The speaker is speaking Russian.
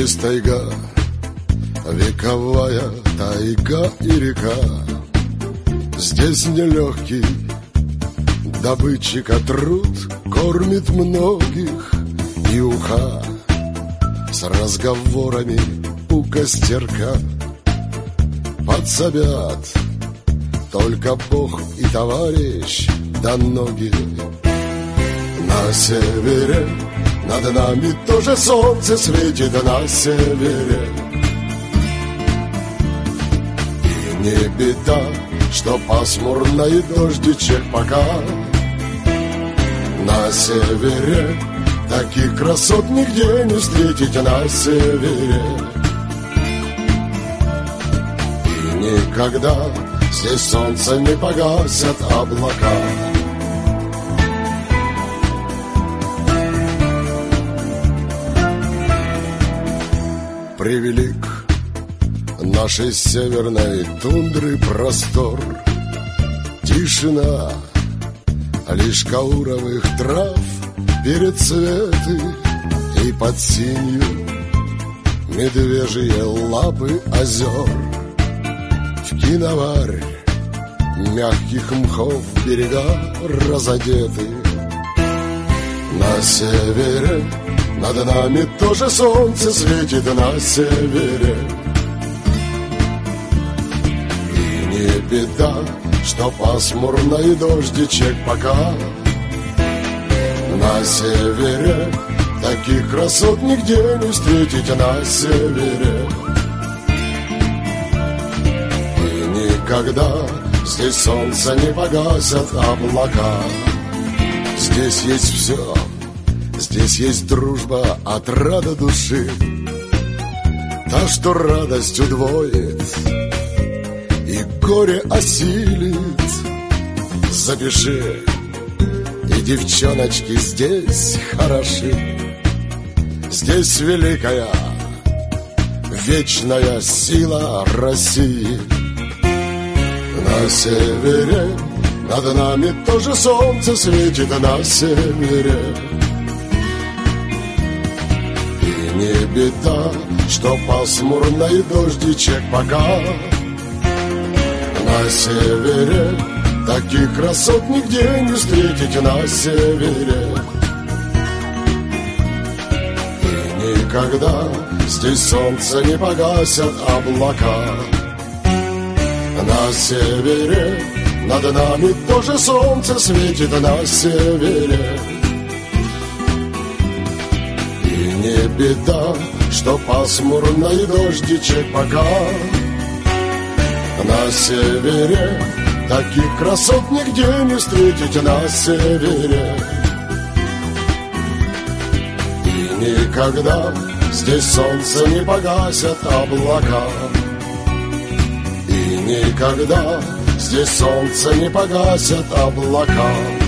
Здесь тайга, вековая тайга и река. Здесь нелегкий добытчика труд кормит многих, и уха с разговорами у костерка подсобят только Бог и товарищ да ноги. На севере над нами тоже солнце светит на севере. И не беда, что пасмурно и дождичек пока. На севере таких красот нигде не встретить на севере. И никогда здесь солнце не погасят облака. Превелик нашей северной тундры простор, тишина лишь кауровых трав перед цветы, и под синью медвежьи лапы озер. В киноварь мягких мхов берега разодеты. На севере над нами тоже солнце светит на севере. И не беда, что пасмурно и дождичек пока. На севере таких красот нигде не встретить на севере. И никогда здесь солнце не погасят облака. Здесь есть все. Здесь есть дружба, отрада души, та, что радость удвоит и горе осилит. Запиши, и девчоночки здесь хороши. Здесь великая, вечная сила России. На севере над нами тоже солнце светит на севере. Не беда, что пасмурно и дождичек пока. На севере таких красот нигде не встретить на севере. И никогда здесь солнце не погасят облака. На севере над нами тоже солнце светит на севере. Не беда, что пасмурно и дождичек пока. На севере таких красот нигде не встретить на севере. И никогда здесь солнце не погасят облака. И никогда здесь солнце не погасят облака.